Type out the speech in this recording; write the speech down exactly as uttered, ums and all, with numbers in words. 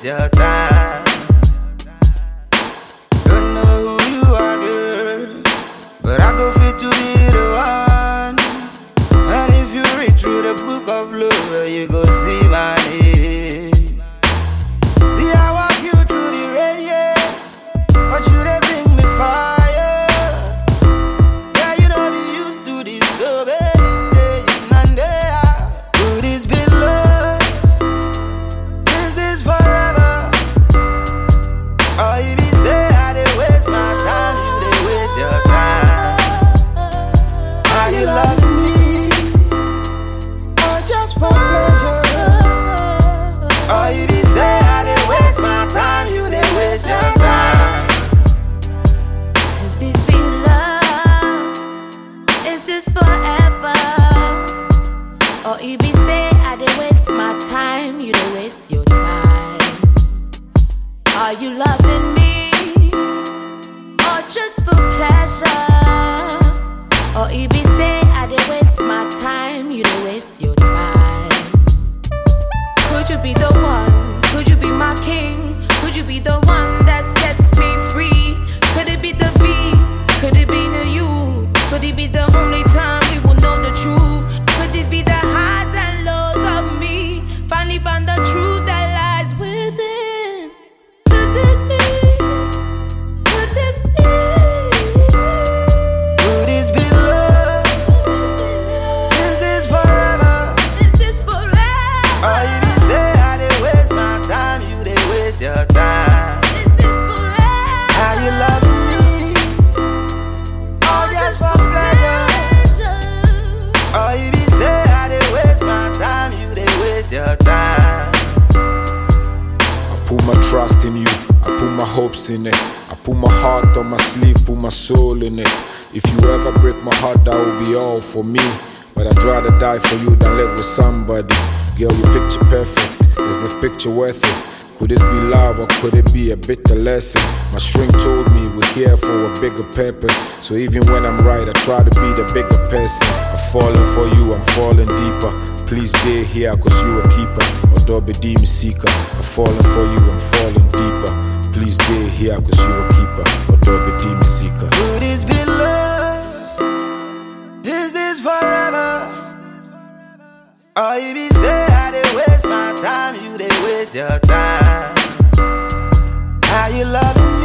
your time. Don't know who you are, girl, but I go fit to be the one. And if you read through the book of love, you go see my name. See, I walk you through the rain, yeah, but you they bring me fire. Yeah, you don't be used to this, so bad in day and day out. Could this be love? Is this forever? Or you be say I dey waste my time, you dey waste your time. Are you loving me, or just for pleasure? Or you be say I dey waste my time, you dey waste your time. Could this be love? Is this forever? Or you be say I dey waste my time, you dey waste your time. Are you loving me, or just for pleasure? Or you be say I dey waste my time, you dey waste your time. Could you be the one? Could you be my king? Could you be the one that sets me free? Could it be the V? Could it be the you? Could it be the only time we will know the truth? Could this be the highs and lows of me? Finally found the truth that lies within. Could this be? Could this be? Could this be love? Is this forever? Is this forever? Or you be say I dey waste my time, you dey waste your time. Is this forever? Are you loving me, or just for pleasure? Or you be say I dey waste my time, you dey waste your time. I put my trust in you, I put my hopes in it. I put my heart on my sleeve, put my soul in it. If you ever break my heart, that will be all for me. But I'd rather die for you than live with somebody. Girl, your picture perfect, is this picture worth it? Could this be love, or could it be a bitter lesson? My shrink told me we're here for a bigger purpose. So even when I'm right, I try to be the bigger person. I'm falling for you, I'm falling deeper. Please stay here, cause you a keeper, or double D me seeker. I'm falling for you, I'm falling deeper. Please stay here, cause you a keeper, or double D me seeker. Could this be love? Is this forever? Or you be say I dey waste my time, you dey waste your time. Are you loving